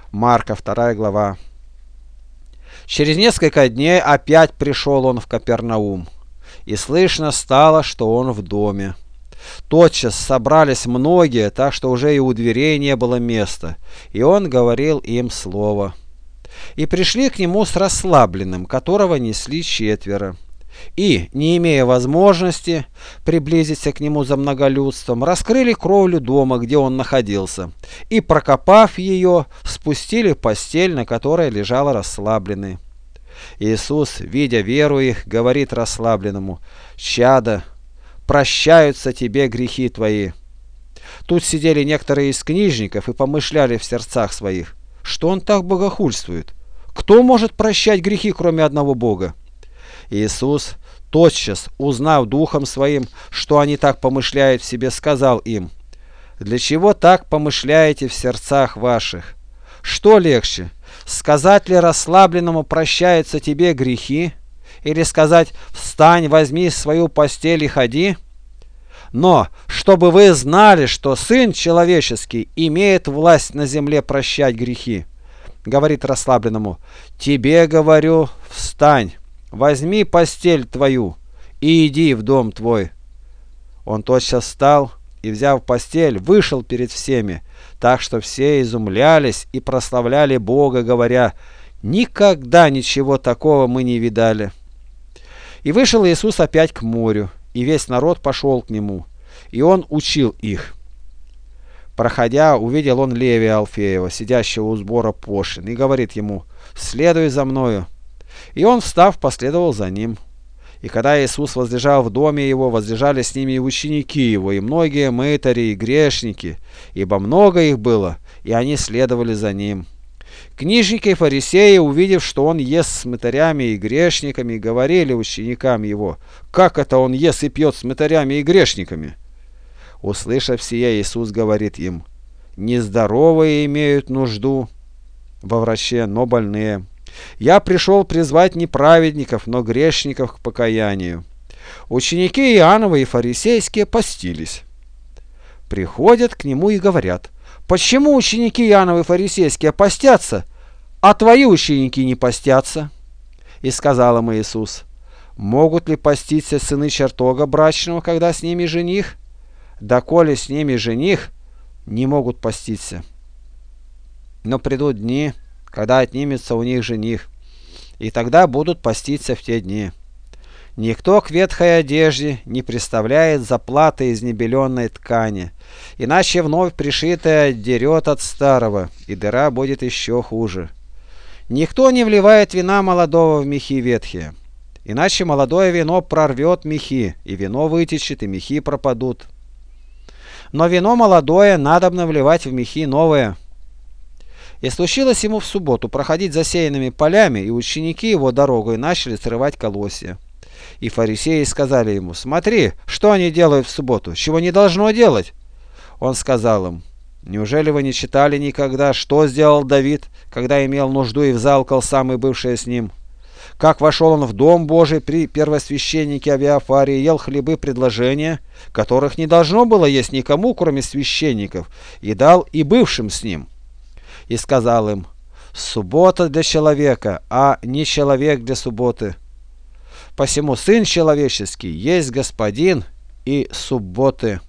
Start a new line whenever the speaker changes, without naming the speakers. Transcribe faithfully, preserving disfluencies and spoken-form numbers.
Марка, вторая глава. Через несколько дней опять пришел он в Капернаум, и слышно стало, что он в доме. Тотчас собрались многие, так что уже и у дверей не было места, и он говорил им слово. И пришли к нему с расслабленным, которого несли четверо. И, не имея возможности приблизиться к нему за многолюдством, раскрыли кровлю дома, где он находился, и, прокопав ее, спустили постель, на которой лежал расслабленный. Иисус, видя веру их, говорит расслабленному: «Чадо, прощаются тебе грехи твои». Тут сидели некоторые из книжников и помышляли в сердцах своих: что он так богохульствует? Кто может прощать грехи, кроме одного Бога? Иисус, тотчас узнав духом своим, что они так помышляют в себе, сказал им: «Для чего так помышляете в сердцах ваших? Что легче, сказать ли расслабленному: прощаются тебе грехи, или сказать: встань, возьми свою постель и ходи? Но чтобы вы знали, что Сын Человеческий имеет власть на земле прощать грехи, говорит расслабленному: тебе говорю, встань, возьми постель твою и иди в дом твой». Он тотчас встал и, взяв постель, вышел перед всеми, так что все изумлялись и прославляли Бога, говоря: никогда ничего такого мы не видали. И вышел Иисус опять к морю, и весь народ пошел к нему, и он учил их. Проходя, увидел он Левия Алфеева, сидящего у сбора пошлин, и говорит ему: следуй за мною. И он, встав, последовал за ним. И когда Иисус возлежал в доме его, возлежали с ними и ученики его, и многие мытари и грешники, ибо много их было, и они следовали за ним. Книжники и фарисеи, увидев, что он ест с мытарями и грешниками, говорили ученикам его: как это он ест и пьет с мытарями и грешниками? Услышав сие, Иисус говорит им: нездоровые имеют нужду во враче, но больные. Я пришел призвать не праведников, но грешников к покаянию. Ученики Иоанновы и фарисейские постились. Приходят к нему и говорят: почему ученики Иоанновы и фарисейские постятся, а твои ученики не постятся? И сказал им Иисус: могут ли поститься сыны чертога брачного, когда с ними жених? Доколе с ними жених, не могут поститься. Но придут дни, когда отнимется у них жених, и тогда будут поститься в те дни. Никто к ветхой одежде не приставляет заплаты из небеленной ткани, иначе вновь пришитая дерет от старого, и дыра будет еще хуже. Никто не вливает вина молодого в мехи ветхие, иначе молодое вино прорвет мехи, и вино вытечет, и мехи пропадут. Но вино молодое надобно вливать в мехи новое. И случилось ему в субботу проходить засеянными полями, и ученики его дорогой начали срывать колосья. И фарисеи сказали ему: смотри, что они делают в субботу, чего не должно делать. Он сказал им: неужели вы не читали никогда, что сделал Давид, когда имел нужду и взалкал самый бывший с ним? Как вошел он в дом Божий при первосвященнике Авиафаре и ел хлебы предложения, которых не должно было есть никому, кроме священников, и дал и бывшим с ним. И сказал им: суббота для человека, а не человек для субботы. Посему Сын Человеческий есть Господин и субботы.